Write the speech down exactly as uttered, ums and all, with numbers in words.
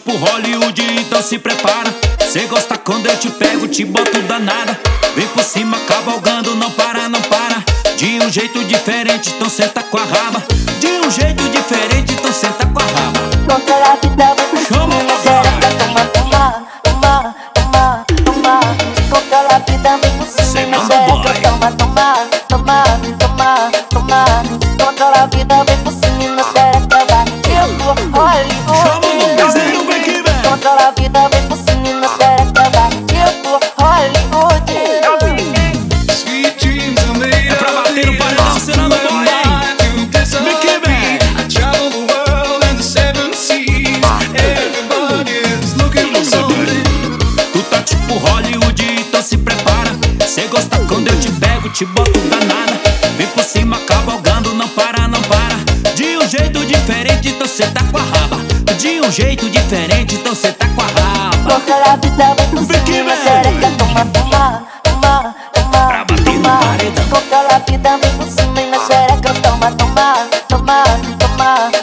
tipo Hollywood, então se prepara. Cê gosta quando eu te pego, te boto danada. Vem por cima cavalgando, não para, não para. De um jeito diferente, então senta com a raba. De um jeito diferente, então senta com a raba. Toda a vida vem por cima, minha xereca toma, toma, toma, toma, toma. Toda a vida vem por cima, minha xereca toma, toma, toma, toma, toma. Toda a vida vem por cima, minha xereca vai. Eu vou Hollywood. Toda a vida vem por cima, minha xereca vai. Eu vou Hollywood. É pra bater no paredão, Serando Boy. Tu tá tipo Hollywood, então se prepara. Cê gosta quando eu te pego, te boto danada. Vem por cima cavalgando, não para, não para. De um jeito diferente, então cê tá com a raba. De um jeito diferente, então cê tá com a raba. Toda a vida vem por cima, minha xereca toma, toma, toma, toma. Pra bater no paredão. Toda a vida vem por cima, minha xereca toma, toma, toma, toma.